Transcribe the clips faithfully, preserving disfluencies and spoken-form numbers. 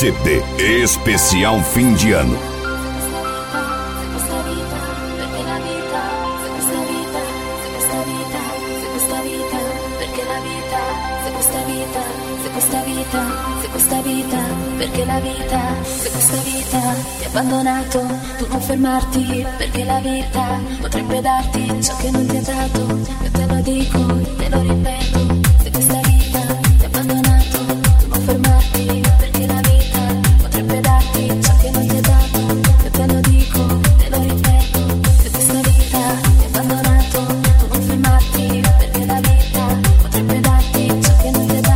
C D especial fim de ano. Se questa vita, perché la vita, se questa vita ti ha abbandonato, tu non fermarti, perché la vita potrebbe darti ciò che non ti ha dato. Io te lo dico, te lo ripeto, se questa vita ti ha abbandonato, tu non fermarti, perché la vita potrebbe darti ciò che non ti ha dato. Io te lo dico, te lo ripeto, se questa vita ti ha abbandonato, tu non fermarti, perché la vita potrebbe darti ciò che non ti ha dato.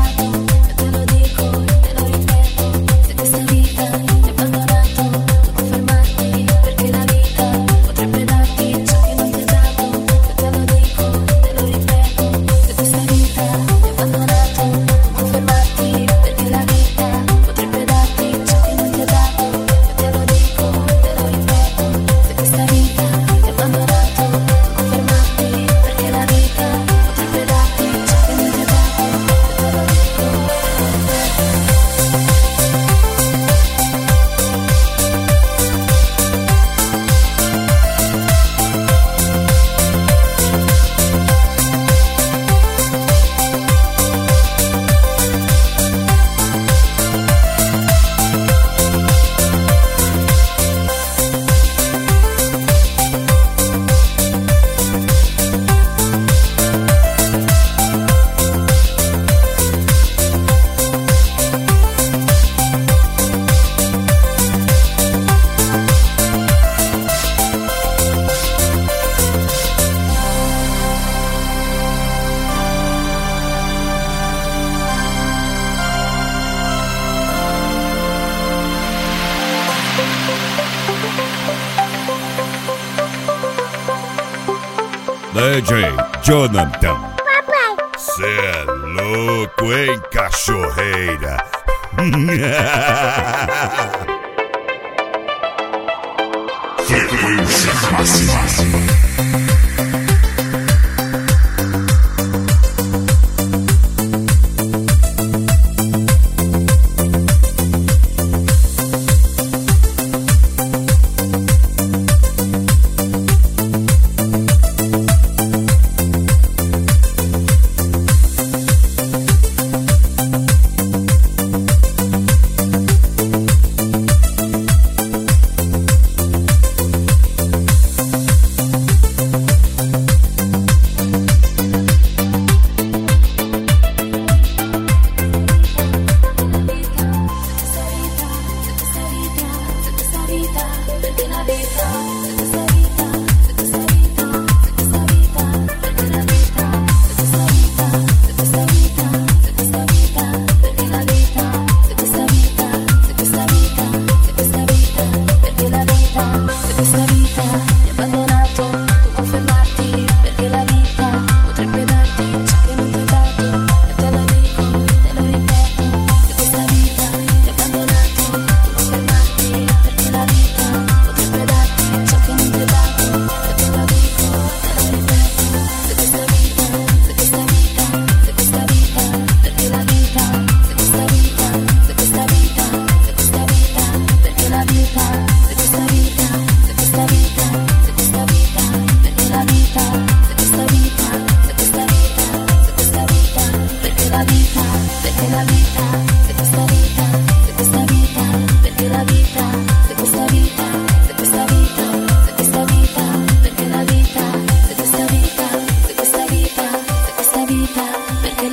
D J Jonathan. Papai. Cê é louco, hein, cachorreira? Frequência máxima.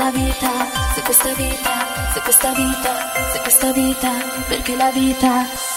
Se questa vita, perché la vita